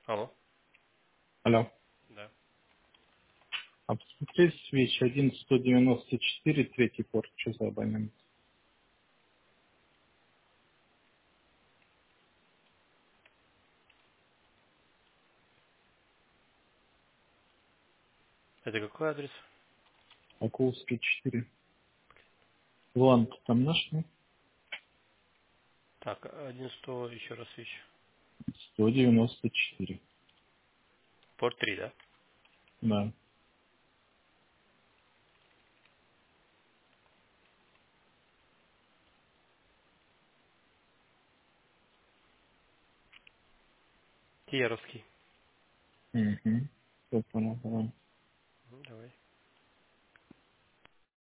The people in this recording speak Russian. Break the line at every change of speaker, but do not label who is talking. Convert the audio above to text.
Алло.
Алло.
Да.
А посмотри, свеч 1.194, третий порт, что за абонент?
Это какой адрес?
Акулский 4. Ланд там наш, ну?
Так, 1.100, еще раз ищу.
194.
Порт 3, да?
Да.
Кияровский.
Угу. Все понял, давай.
Давай.